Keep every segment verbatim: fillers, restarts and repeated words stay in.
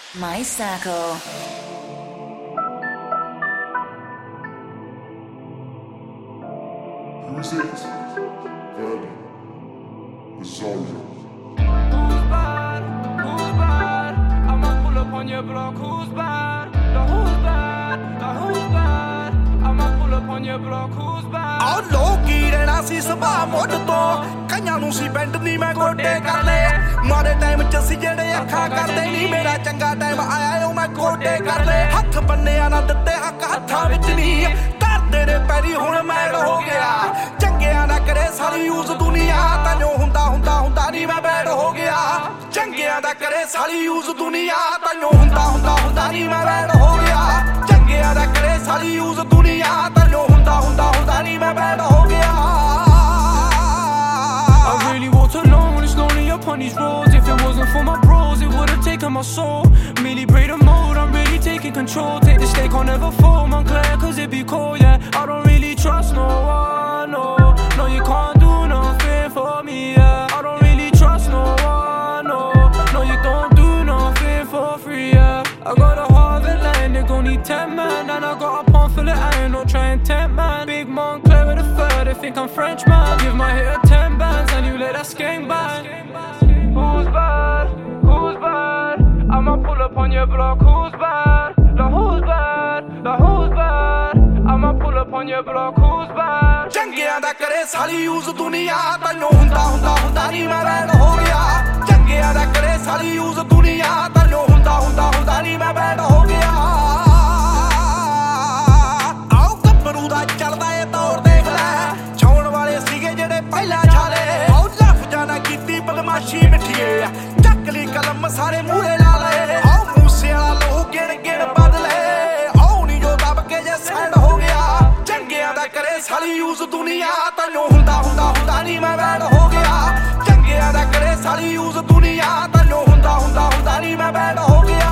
My Circle. Who's it? Verdi. Rosario. Who's bad? Who's bad? I'ma pull up on your block. Who's bad? The who's bad? The who's bad? I'ma pull up on your block. Who's bad? ਆਹ ਲੋਕੀ ਰਹਿਣਾ ਸੀ ਸੁਭਾਅ ਮੁੱਢ ਤੋਂ ਕਈਆਂ ਨੂੰ ਸੀ band ਨਹੀਂ ਮੈਂ ਗੋਡੇ ਕਰ ਲਏ ਮਾੜੇ ਟਾਈਮ ਚ ਸੀ ਜਿਹੜੇ ਅੱਖਾਂ ਕਰਦੇ ਨਹੀਂ ਮੇਰਾ ਚੰਗਾ ਟਾਈਮ ਆਇਆ ਓ ਮੈਂ ਗੋਡੇ ਕਰ ਲਏ ਹੱਥ ਬੰਨਿਆ ਨਾ ਦਿੱਤੇ ਹੱਕ ਹੱਥਾਂ ਵਿੱਚ ਨਹੀਂ ਧਰਦੇ ਨੇ ਪੈਰੀ ਹੁਣ ਮੈਲ ਹੋ ਗਿਆ ਚੰਗਿਆਂ ਨਾ ਕਰੇ ਸਾਰੀ ਯੂਜ਼ ਦੁਨੀਆ ਤਾਂ ਜੋ ਹੁੰਦਾ ਹੁੰਦਾ ਹੁੰਦਾ ਨਹੀਂ ਮੈਂ ਬੈਡ ਹੋ ਗਿਆ ਚੰਗਿਆਂ ਦਾ ਕਰੇ ਸਾਰੀ ਯੂਜ਼ ਦੁਨੀਆ ਤਾਂ ਜੋ ਹੁੰਦਾ ਹੁੰਦਾ ਹੁੰਦਾ ਨਹੀਂ ਮੈਂ ਬੈਡ ਹੋ ਗਿਆ ਚੰਗਿਆਂ ਦਾ ਕਰੇ ਸਾਰੀ ਯੂਜ਼ ਦੁਨੀਆ ਤਾਂ ਜੋ ਹੁੰਦਾ ਹੁੰਦਾ ਹੁੰਦਾ ਨਹੀਂ ਮੈਂ ਬੈਡ ਹੋ ਗਿਆ I really walked alone when it's lonely up on these roads. If it wasn't for my bros, it would've taken my soul. Merely break the mode, I'm really taking control. Take the stake, I'll never fall, Montclair, cause it be cold, yeah. I don't really trust no one, no. No, you can't do nothing for me, yeah. I don't really trust no one, no. No, you don't do nothing for free, yeah. I got a Harvard line, they gon' need ten man. And I got a pump full of iron, no try and tempt man. Big Montclair with a third, they think I'm French, man. Give my hit a ten bands, and you let that skank bang. Who's bad? Who's bad? I'ma pull up on your block. Who's bad? The who's bad? The who's bad? I'ma pull up on your block. Who's bad? ਚੰਗਿਆਂ ਦਾ ਕਰੇ ਸਾਰੀ use ਦੁਨੀਆ ਤੈਨੂੰ ਹੁੰਦਾ ਹੁੰਦਾ ਹੁੰਦਾ ਨਹੀਂ ਮੈਂ bed ਹੋ ਗਿਆ ਚੰਗਿਆਂ ਦਾ ਕਰੇ ਸਾਰੀ ਯੂਜ਼ ਦੁਨੀਆ ਤੈਨੂੰ ਹੁੰਦਾ ਹੁੰਦਾ ਹੁੰਦਾ ਨਹੀਂ ਮੈਂ ਬੈਡ ਹੋ ਗਿਆ ਆਓ ਗੱਭਰੂ ਦਾ ਚੱਲਦਾ ਏ ਦੌਰ ਦੇਖ ਲੈ ਛਾਉਣ ਵਾਲੇ ਸੀਗੇ ਜਿਹੜੇ ਪਹਿਲਾਂ ਛਾਲੇ ਆਓ ਲਫ਼ਜ਼ਾਂ ਨਾਲ ਕੀਤੀ ਬਦਮਾਸ਼ੀ ਮਿੱਠੀਏ ਚੱਕ ਲਈ ਕਲਮ ਸਾਰੇ ਮੂਹਰੇ ਲਾ ਲਏ ਆਓ ਮੂਸੇ ਵਾਲਾ ਲਹੂ ਗਿਣ ਗਿਣ ਬਦਲੇ ਆਓ ਨੀ ਜੋ ਦਬ ਕੇ ਜੇ ਸੈਂਡ ਹੋ ਗਿਆ ਚੰਗਿਆਂ ਦਾ ਕਰੇ ਸਾਰੀ ਯੂਜ਼ ਦੁਨੀਆ ਤੈਨੂੰ ਹੁੰਦਾ ਹੁੰਦਾ ਹੁੰਦਾ ਨਹੀਂ ਮੈਂ ਬੈਡ ਹੋ ਗਿਆ ਚੰਗਿਆਂ ਦਾ ਕਰੇ ਸਾਰੀ ਯੂਜ਼ ਦੁਨੀਆ ਤੈਨੂੰ ਹੁੰਦਾ ਹੁੰਦਾ ਹੁੰਦਾ ਨਹੀਂ ਮੈਂ ਬੈਡ ਹੋ ਗਿਆ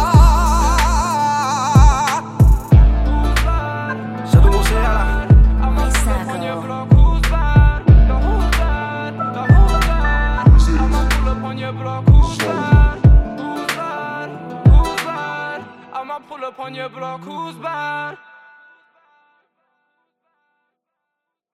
ਸਦੂ ਮੂਸੇ ਵਾਲਾ I'ma pull up on your block. Who's bad? The who's bad? The who's bad? I'ma pull up on your block. Who's bad? Who's bad? Who's bad? I'ma pull up on your block. Who's bad?